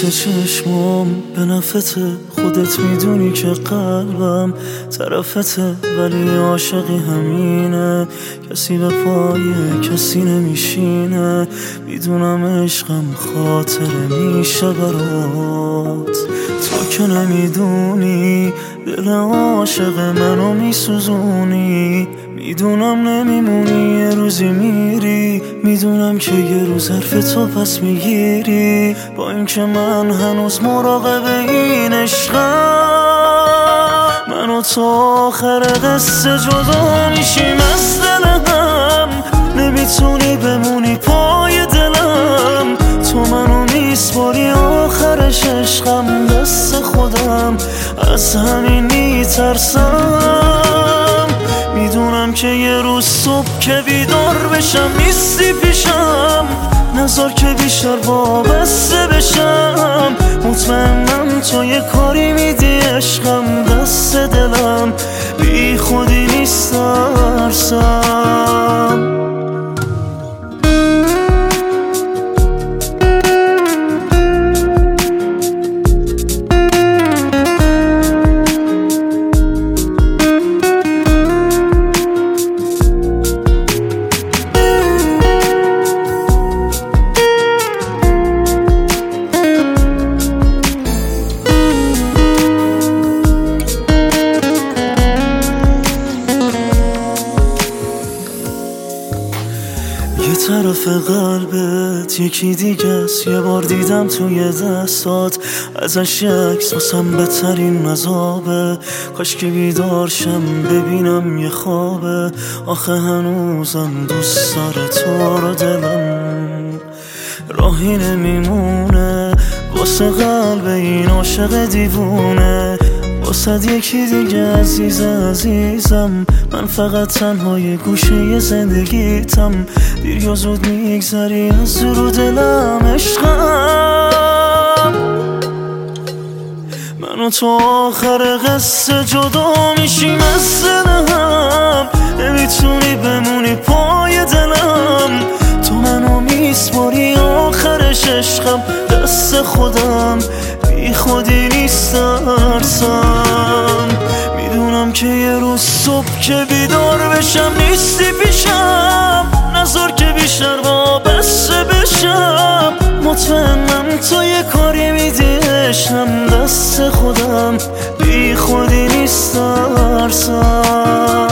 نوریت چشمام به نفته، خودت میدونی که قلبم طرفته، ولی عاشقی همینه، کسی به پای کسی نمیشینه. میدونم عشقم خاطره میشه برات، تو که نمیدونی دل عاشق منو میسوزونی. میدونم نمیمونی یه روزی میری، میدونم که یه روز حرف تو پس میگیری. با اینکه من هنوز مراقب این عشقم، من و تو آخر قصه جدا میشیم از دل هم. نمیتونی بمونی پای دلم، تو منو میسپاری آخرش عشقم دست خودم، از همین میترسم. میدونم که یه روز صبح که بیدار بشم نیستی پیشم، نذار که بیشتر وابسته بشم. مطمئنم تو یه کاری میدی عشقم دست دلم، بی خودی نیست ترسم. یه طرف قلبت یکی دیگه است، یه بار دیدم توی دستات ازش عکس، واسم بدترین عذابه. کاش که بیدار شم ببینم یه خوابه، آخه هنوزم دوست داره تو رو دلم. راهی نمیمونه واسه قلب این عاشق دیوونه، واسه یکی دیگه عزیزم. من فقط تنهای گوشه زندگیتم، دیر یا زود میگذری از رو دلم عشقم. من و تو آخر قصه جدا میشیم از دلم، نمیتونی بمونی پای دلم، تو منو میسپاری آخرش عشقم دست خودم، بی خودی نیست ترسم. میدونم که یه روز صبح که بیدار بشم نیستی پیشم، نذار که بیشتر وابسته بشم. مطمئنم تو یه کاری میدی عشقم دست خودم، بی خودی نیست ترسم.